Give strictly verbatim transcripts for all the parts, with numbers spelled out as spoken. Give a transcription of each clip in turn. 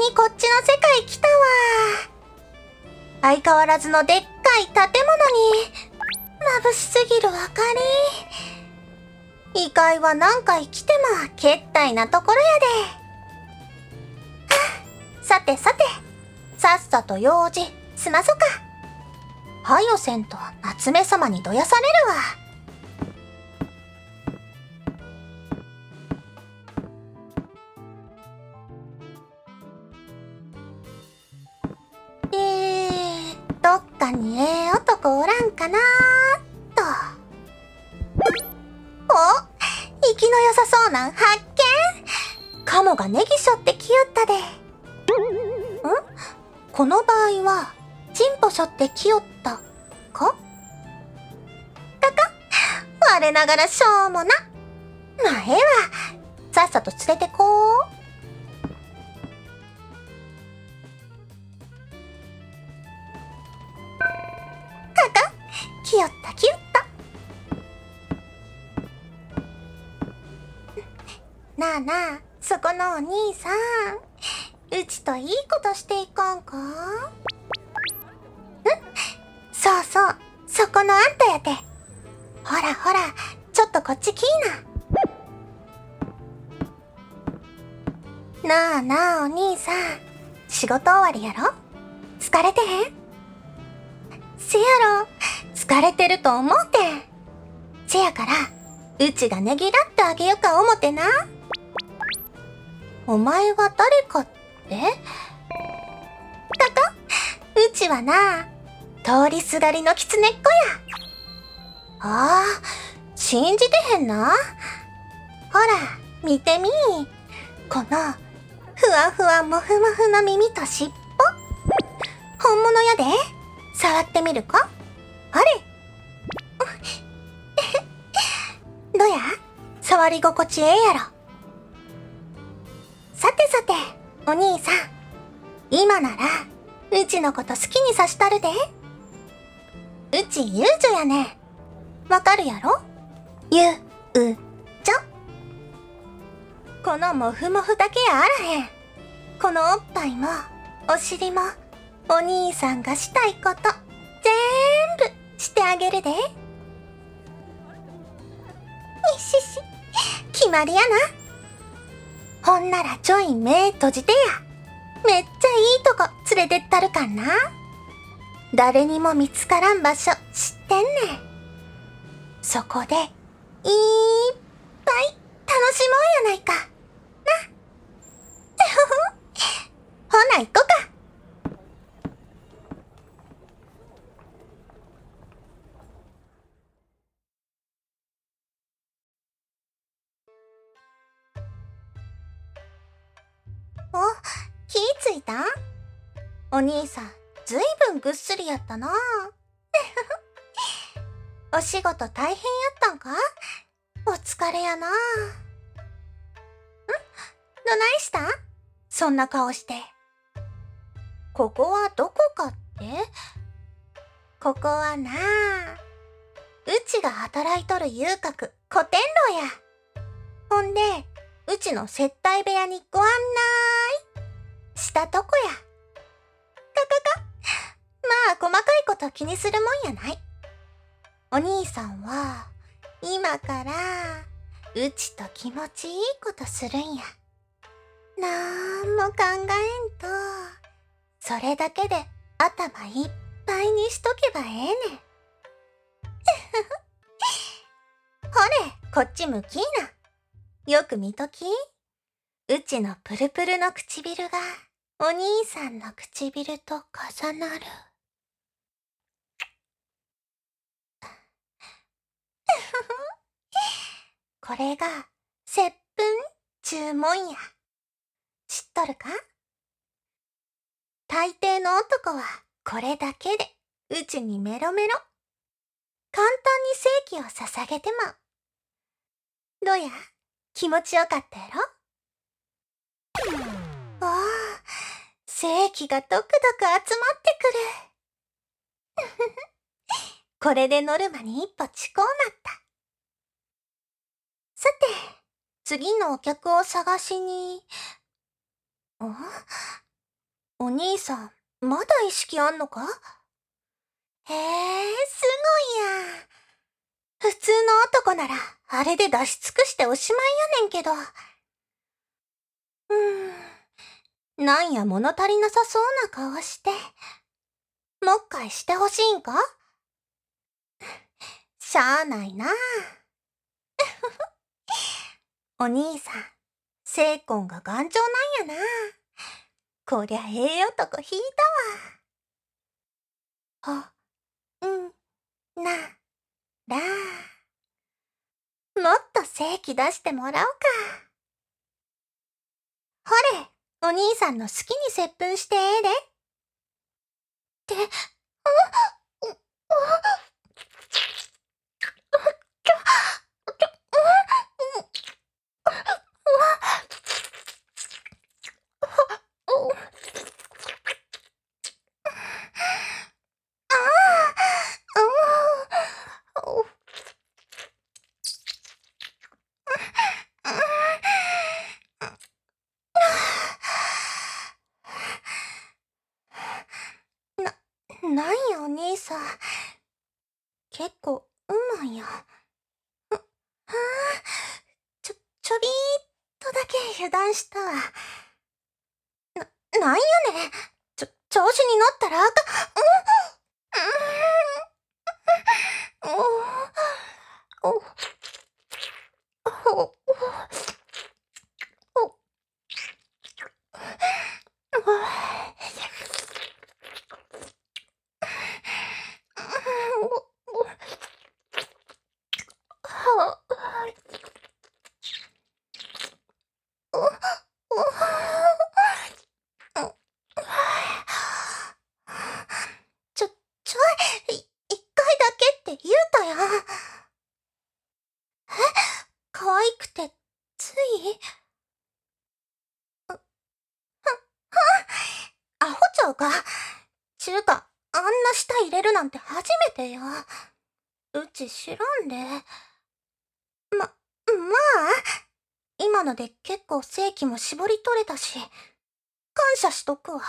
にこっちの世界来たわ。相変わらずのでっかい建物に眩しすぎる明かり。異界は何回来てもけったいなところやで。さてさて、さっさと用事済まそか。はよせんと夏目様にどやされるわ。えー、どっかにええ男おらんかなーっと。お、生きの良さそうなん発見。カモがネギショってきよったで。ん？この場合はチンポショってきよったか？かか？我ながらしょうもな。まあええわ。さっさと連れてこう。かか？きよったきよった。なあなあ、そこのお兄さん、うちといいことしていかんか？ん？そうそう、そこのあんたやて。ほらほら、ちょっとこっち来いな。なあなあお兄さん、仕事終わりやろ？疲れてへん？せやろ、疲れてると思うてん。せやから、うちがねぎらってあげようか思てな。お前は誰かって？かか？うちはな、通りすがりの狐っ子や。ああ、信じてへんな。ほら、見てみー。この、ふわふわもふもふの耳と尻尾。本物やで。触ってみるか？あれ？どや？触り心地ええやろ。さてさて、お兄さん。今なら、うちのこと好きにさしたるで。うち遊女やね。わかるやろ？ゆ、う、ちょ。このもふもふだけやあらへん。このおっぱいも、お尻も、お兄さんがしたいこと、ぜーんぶしてあげるで。いしし、決まりやな。ほんならちょい目閉じてや。めっちゃいいとこ連れてったるかんな。誰にも見つからん場所知ってんねん。そこでいーっぱい楽しもうやないか。な。ほな行こか。お、気ついた？お兄さん、ずいぶんぐっすりやったな。お仕事大変やったんか？お疲れやな。ん？どないした？そんな顔して。ここはどこかって？ここはな、うちが働いとる遊郭、古典楼や。ほんで、うちの接待部屋にご案内したとこや。かかか。まあ細かいこと気にするもんやない。お兄さんは今からうちと気持ちいいことするんや。なんも考えんと、それだけで頭いっぱいにしとけばええねん。ほれ、こっち向きーな。よく見とき。うちのプルプルの唇がお兄さんの唇と重なる。これが接吻注文や。知っとるか？大抵の男はこれだけでうちにメロメロ。簡単に精気を捧げてまう。どや？気持ちよかったやろ？おー、精気がドクドク集まってくる。これでノルマに一歩近うなった。さて、次のお客を探しに、お？ お兄さん、まだ意識あんのか？へえ、すごいやん。普通の男なら、あれで出し尽くしておしまいやねんけど。うーん、なんや物足りなさそうな顔して。もっかいしてほしいんか？しゃあないな。お兄さん、精魂が頑丈なんやな。こりゃええ男引いたわ。ほ、ん、な、ら。もっと精気出してもらおうか。ほれ、お兄さんの好きに接吻してええで。って、う、う、う、な、なんやお兄さん。結構、うまいやん。う、はあ、ちょ、ちょびーっとだけ油断したわ。な、なんやねん。ちょ、調子に乗ったらあかん。うん、うん、お、お、お、お、ちょ、ちょい、い一回だけって言うたやん。え、可愛くて、つい、アホちゃうか。ちゅうか、あんな舌入れるなんて初めてや。うち知らんで。ま、まあ、今ので結構精気も絞り取れたし、感謝しとくわ。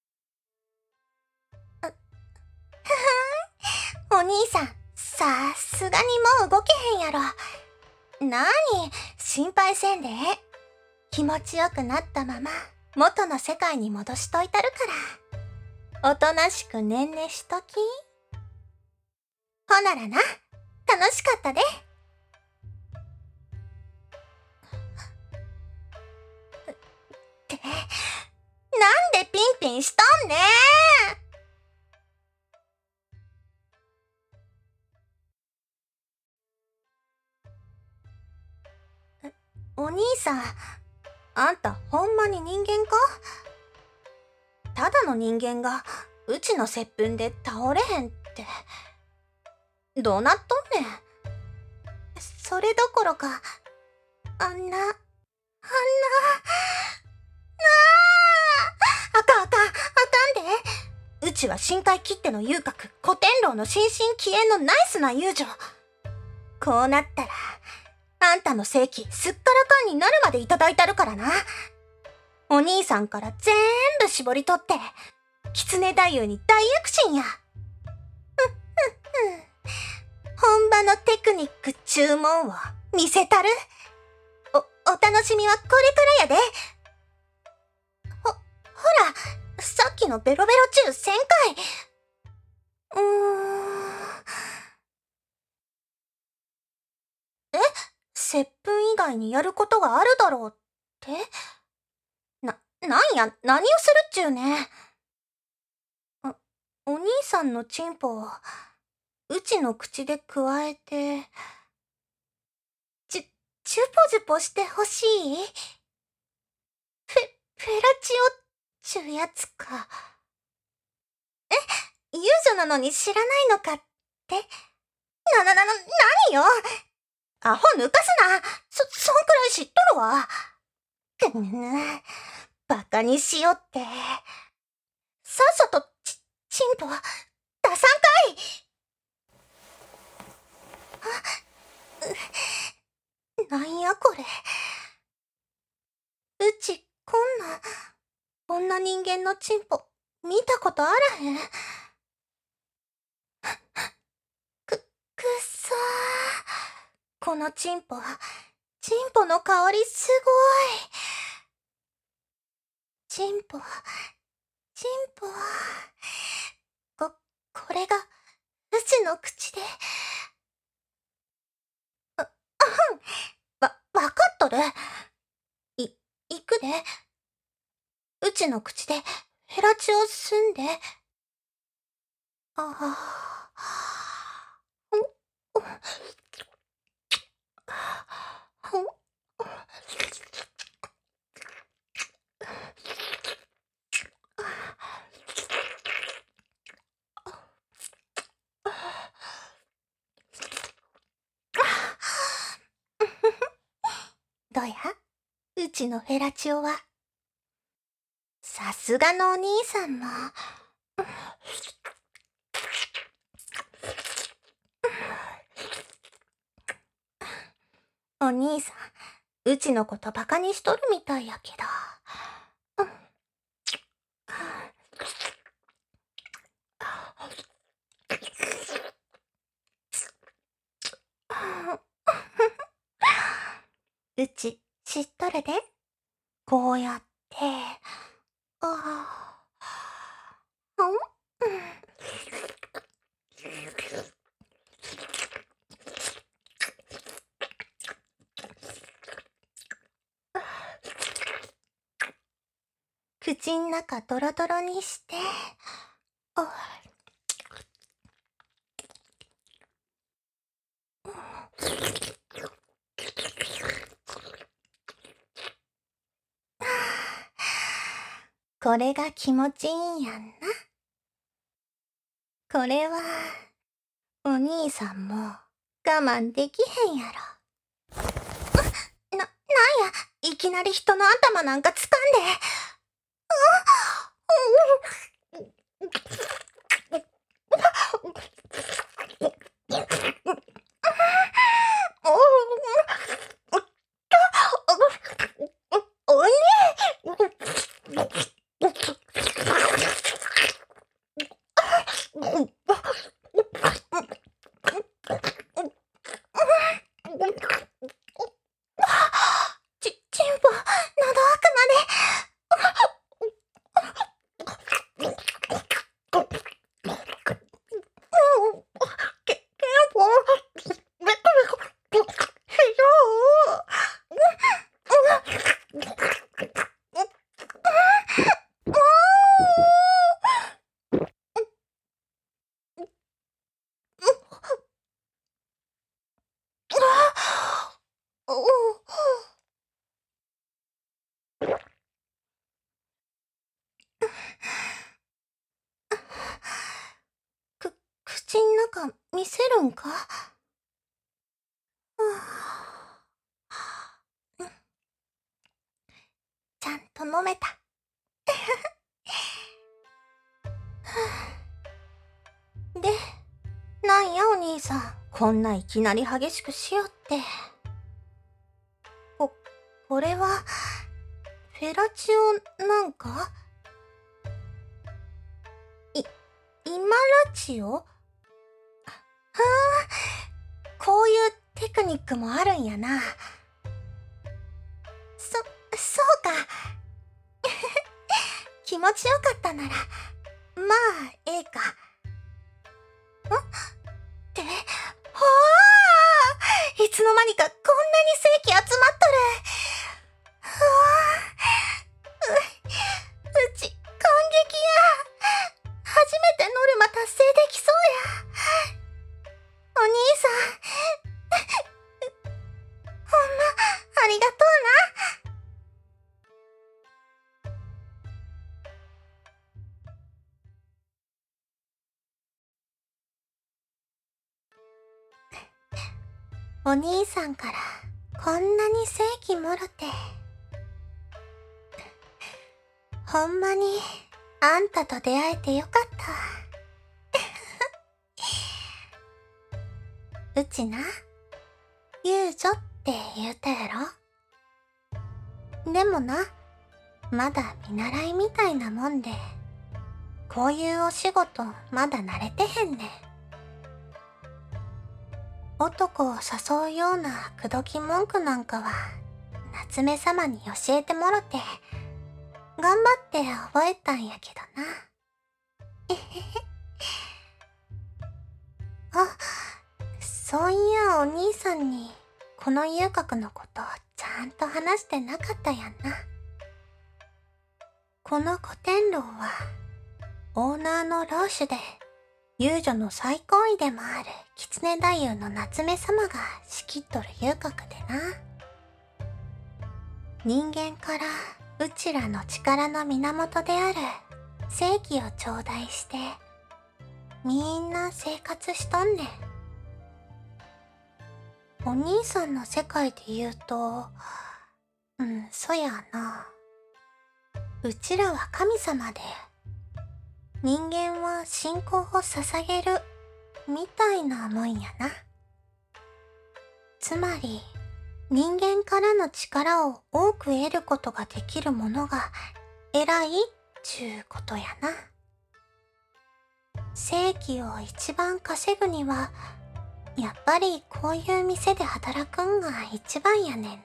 お兄さん、さすがにもう動けへんやろ。なに、心配せんでええ。気持ちよくなったまま、元の世界に戻しといたるから。おとなしくねんねしとき。ほならな、楽しかったで。って、なんでピンピンしとんねん。お兄さん、あんたほんまに人間か？ただの人間がうちの接吻で倒れへんって。どうなっとんねん。それどころか、あんな、あんな、なあ、あかんあかん、あかんで。うちは深海きっての遊郭、古典楼の新進気鋭のナイスな遊女。こうなったら、あんたの正気すっからかんになるまでいただいたるからな。お兄さんから全部絞り取って、狐太夫に大躍進や。ふっふっふん。本場のテクニック注文を見せたる。お、お楽しみはこれからやで。ほ、ほら、さっきのベロベロ中せんかい。うーん。え、接吻以外にやることがあるだろうって？な、なんや、何をするっちゅうね。あ、お兄さんのチンポを、うちの口でくわえて、ちゅ、チュポジュポしてほしい？フェ、フェラチオっちゅうやつか。え、遊女なのに知らないのかって？な、な、な、な、なによ。アホ抜かすな。そ、そんくらい知っとるわ。くぬ、バカにしよって。さっさと、ち、チンポ、出さんかい。あ、なんやこれ。うち、こんな、こんな人間間のチンポ、見たことあらへん。く、くっそー。このチンポ、チンポの香りすごい。チンポ、チンポ。こ、これが、うちの口で。う、うん。わ、わかっとる。い、行くで。うちの口で、フェラチオ吸んで。ああ。うん、うん、うん。どや？うちのフェラチオは。さすがのお兄さんも。お兄さん、うちのことバカにしとるみたいやけど。うん、うち知っとるで。こうやって、ああ、うん、うん。口ん中ドロドロにして、あ、これが気持ちいいんやんな。これは、お兄さんも我慢できへんやろ。な、なんや、いきなり人の頭なんか掴んで。おいち、チンポ、喉奥まで。け、ケンポ、ベコベコ、ひどく、口ん中見せるんか？ちゃんと飲めた。で、なんやお兄さん、こんないきなり激しくしよって。こ、これは、フェラチオなんか？い、イマラチオ？はあ、こういうテクニックもあるんやな。そ、そうか。気持ちよかったなら、まあ、ええか。んって、ほー！いつの間にかこんなに正規集まっとる。ふわー。う、うち、感激や。初めてノルマ達成できそうや。お兄さん。ほんま、ありがとうな。お兄さんからこんなに正規もろて。ほんまにあんたと出会えてよかった。うちな、遊女って言うたやろ。でもな、 まだ見習いみたいなもんで、こういうお仕事まだ慣れてへんねん。男を誘うような口説き文句なんかは夏目様に教えてもろて、頑張って覚えたんやけどな。えへへ。あ、そういやお兄さんにこの遊郭のことちゃんと話してなかったやんな。この古典楼はオーナーの老主で遊女の最高位でもある狐太夫の夏目様が仕切っとる遊郭でな。人間からうちらの力の源である正義を頂戴してみんな生活しとんねん。お兄さんの世界で言うと、うん、そやな。うちらは神様で、人間は信仰を捧げる、みたいなもんやな。つまり、人間からの力を多く得ることができるものが偉いっちゅうことやな。正規を一番稼ぐには、やっぱりこういう店で働くんが一番やねん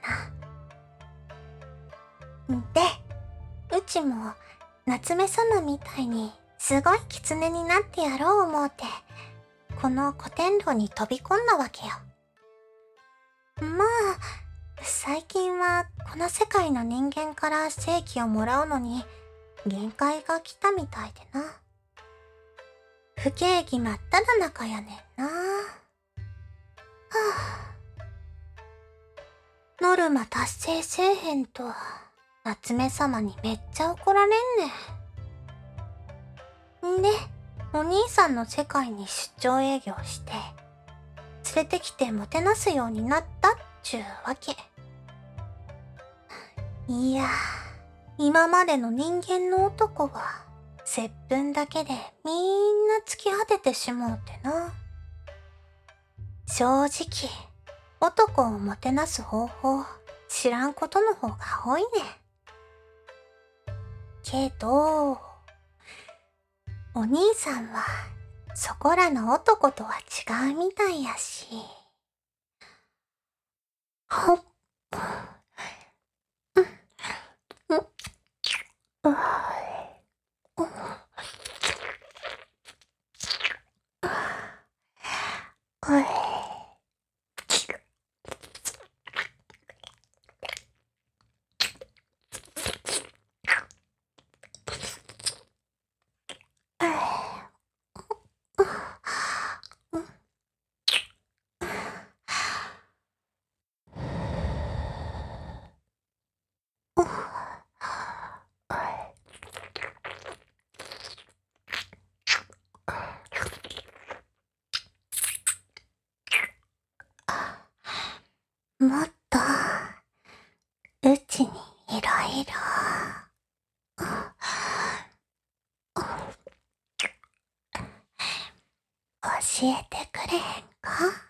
な。で、うちも夏目様みたいにすごい狐になってやろう思うて、この古典楼に飛び込んだわけよ。まあ、最近はこの世界の人間から正規をもらうのに限界が来たみたいでな。不景気真っ只中やねんな。はぁ。ノルマ達成せえへんと夏目様にめっちゃ怒られんねん。んで、お兄さんの世界に出張営業して、連れてきてもてなすようになったっちゅうわけ。いや、今までの人間の男は、接吻だけでみんな突き果ててしもうてな。正直、男をもてなす方法、知らんことの方が多いねん。けど、お兄さんは、そこらの男とは違うみたいやし。ほっ。もっと、うちにいろいろ、教えてくれへんか？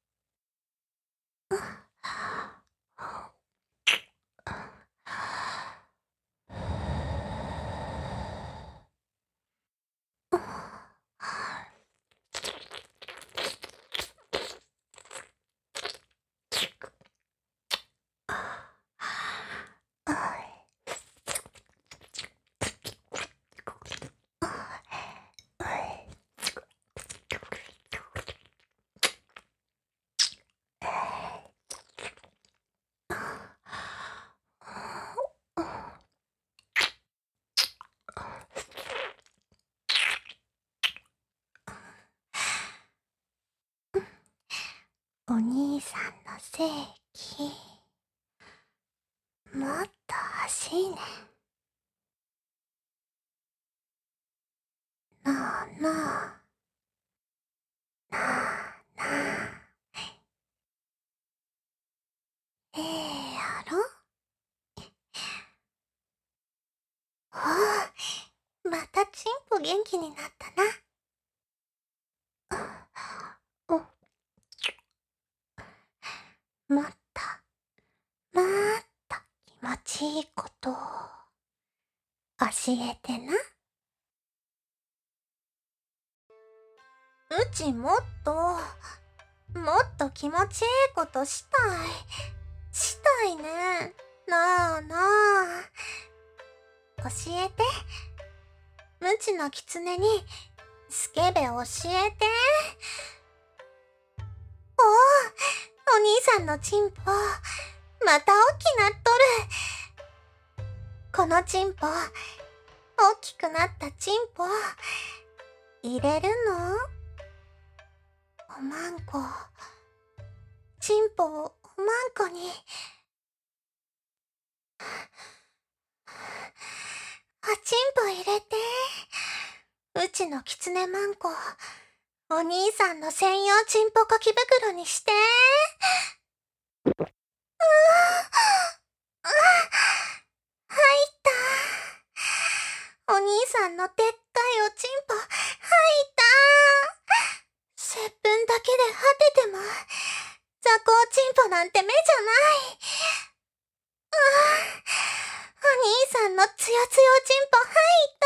お兄さんの正規、もっと欲しいねん。なあなあ、なあなあ、ええやろ？おお、またチンポ元気になったな。お、もっと、もっと気持ちいいこと教えてな。うちもっと、もっと気持ちいいことしたい。したいね。なあなあ。教えて。無知の狐に、スケベ教えて。おお、お兄さんのチンポ、また大きなっとる。このチンポ、大きくなったチンポ、入れるの？おまんこ、チンポをおまんこに。おチンポ入れて。うちの狐マンコ、お兄さんの専用チンポかき袋にして。うぅ、あ、入った。お兄さんのでっかいおチンポ、入った。接吻だけで果てても、雑魚チンポなんて目じゃない。うぅ、お兄さんのつよつよチンポ入った。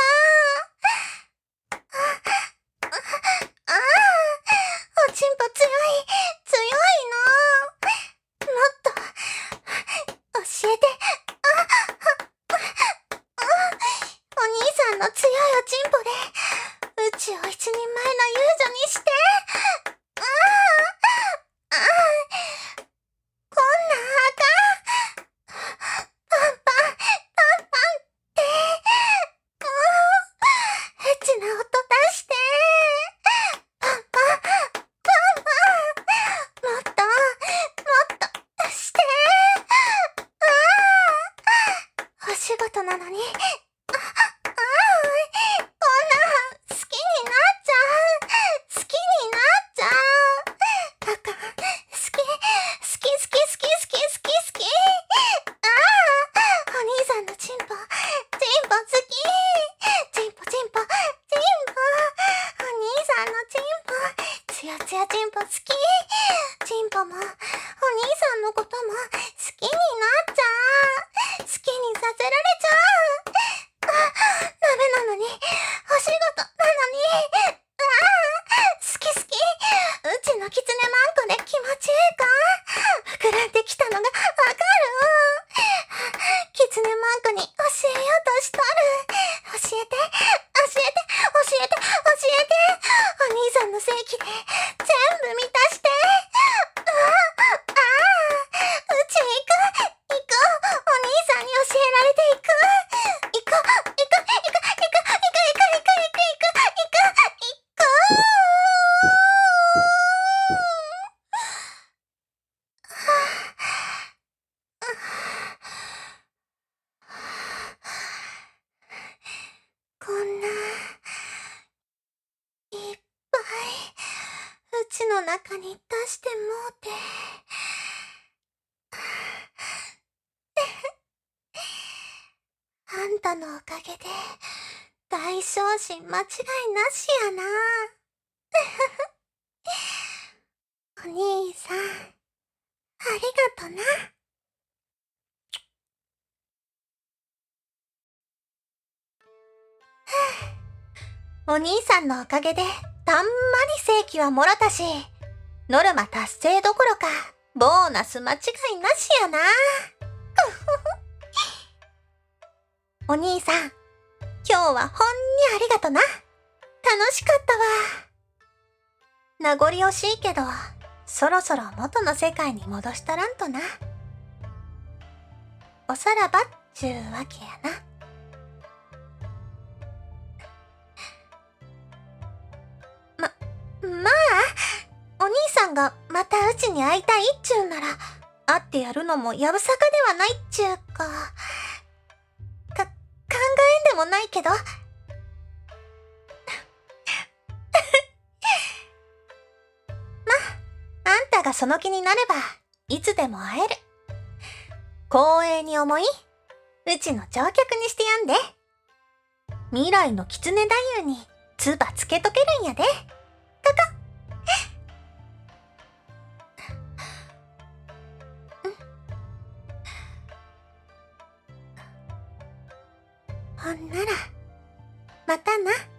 ああ、おちんぽ強い、強いの。もっと、教えて。あ、あ、あ、お兄さんの強いおちんぽで、うちを一人前の遊女にして。ああ、ああ、こんなんあかん。パンパン、パンパンって。もう、エッチな音出して。パンパン、パンパン。もっと、もっとして。ああ、お仕事なのに。あ、ああ、こんなん好きになっちゃう。好きになっちゃう。あかん。好き、好き好き好き好き好き好き。ああ、お兄さんのチンポ、チンポ好き。チンポチンポ、チンポ。お兄さんのチンポ、つやつやチンポ好き。チンポも、お兄さんのことも好きになっちゃう。好きにさせられちゃう。あ、ダメなのに、お仕事なのに。ああ、好き好き。うちの狐マンコで気持ちいいか？膨らんできたのがわかる？狐マンコに教えようとしとる。教えて、教えて、教えて、教えて。お兄さんの性器で全部満たして。ああ、ああ、うち行く、行く。お兄さんに教えられて行く。行く、行く、行く、行く、行く、行く、行く、行く、行く、行く。こんな、いっぱい、うちの中に出してもうて。あんたのおかげで、大昇進間違いなしやな。お兄さん、ありがとな。お兄さんのおかげで、たんまり正規はもろたし、ノルマ達成どころか、ボーナス間違いなしやな。お兄さん、今日はほんにありがとな。楽しかったわ。名残惜しいけど、そろそろ元の世界に戻したらんとな。おさらばっちゅうわけやな。ま、まあ、お兄さんがまたうちに会いたいっちゅうなら、会ってやるのもやぶさかではないっちゅうか。か、考えんでもないけど。あんたがその気になれば、いつでも会える。光栄に思い、うちの乗客にしてやんで。未来の狐太夫に、つばつけとけるんやで。かか。 ほんなら、またな。